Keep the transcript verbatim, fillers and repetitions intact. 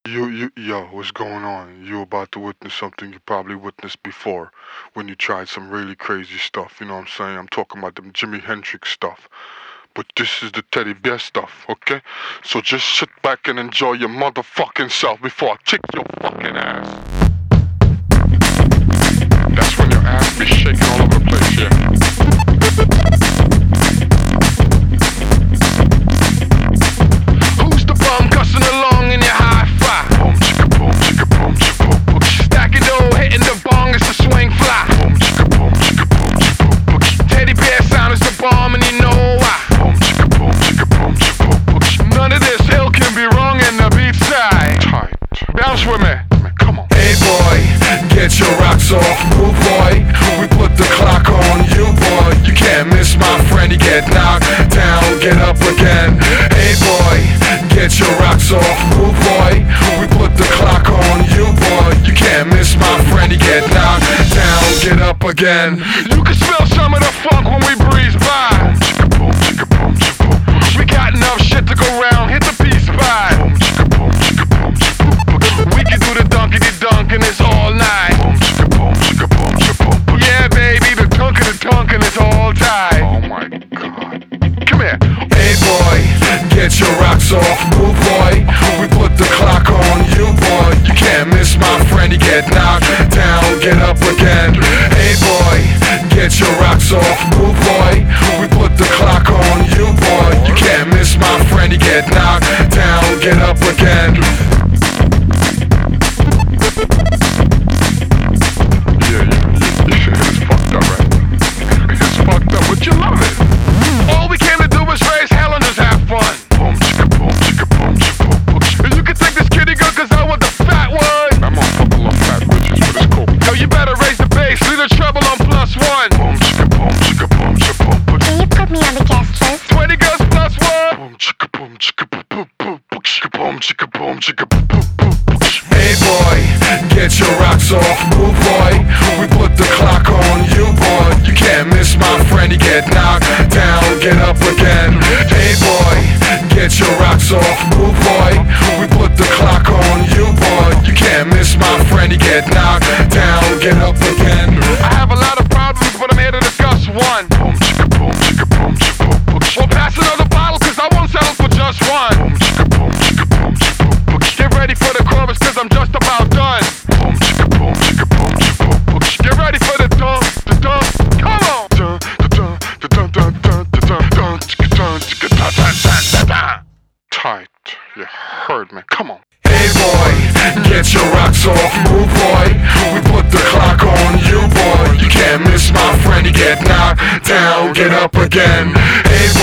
You, you, yo, what's going on? You about to witness something you probably witnessed before when you tried some really crazy stuff. You know what I'm saying? I'm talking about them Jimi Hendrix stuff. But this is the teddy bear stuff, okay? So just sit back and enjoy your motherfucking self before I kick your fucking ass. That's when your ass be shaking all over the place, yeah. Who's the bum cussing along in your hi-fi? Boom, chicka, boom, chicka, boom, chicka, boom, boom. Stacking dough, hitting the bong, it's a swing fly. Boom, chicka, boom, chicka, boom, chicka, boom, boom. Teddy bear sound is the bomb, and you know why. Boom, chicka, boom, chicka, boom, chicka, boom, boom. None of this hill can be wrong in the beat side. Tight. Bounce with me. Come on. Hey boy, get your rocks off, move boy. We put the clock on you boy. You can't miss my friend, he get knocked down, get up again. Hey boy, get your rocks off, move boy. We put the clock on you boy. You can't miss my friend, he get knocked down, get up again. You can smell some of the funk when we breeze by. Boom, chicka, boom, chicka, boom, chicka, boom, boom. We got enough shit to go round, hit the peace by. Boom, chicka, boom, chicka, boom, chicka, boom, boom. We can do the dunkity dunk and it's all night. Boom, chicka, boom, chicka, boom, chicka, boom, boom. Yeah, baby, the dunk and the dunk and it's all tight. Oh my God. Come here. Hey boy, get your rocks off, move boy. We put the clock on you boy. You can't miss my friend, he get knocked down, get up again. Hey boy, get your rocks off, move boy. We put the clock on you boy. You can't miss my friend, he get knocked down, get up again. Yeah, you, you, you shit is fucked up, right? It's fucked up, but you love it. All we came to do was raise hell and just have fun. Boom, chicka, boom, chicka, boom, chicka, boom, boom. And you can take this kitty girl cause I want the fat one. That motherfucker love fat bitches, but it's cool. Yo, you better raise the bass, leave the treble on plus one. Boom, chicka, boom, chicka, boom, chicka, boom, boom. Can you put me on the guest list? twenty girls plus one. Boom, chicka, boom, chicka, boom, boom, boom, boom, chicka, boom, chicka, boom, chicka, boom, boom, boom, boom. Hey boy, get your rocks off, move boy. We put the clock on you boy. You can't miss my friend, he get knocked down, get up again. Hey boy, get your rocks off, move boy. We put the clock on you boy. You can't miss my friend, he get knocked down, get up again. I have a lot of problems, but I'm here to discuss one. Boom, chicka, boom, chicka, boom, chicka, boom, boom. Well, pass another bottle, cause I won't settle for just one. Boom, chicka, boom, chicka, boom, chicka, boom, boom. Get ready for the chorus, cause I'm just about done. Boom, chicka, boom, chicka, boom, chicka, boom, boom. Get ready for the dunk, the dunk. Come on. Dun, dun, dun, dun, dun, dun, dun, dun, chicka, dun, chicka, dun, dun, dun, dun, dun. Tight. You heard me. Come on. Hey boy, get your rocks off, move boy. We put the clock on you boy. You can't miss my friend, he get knocked down, get up again. Hey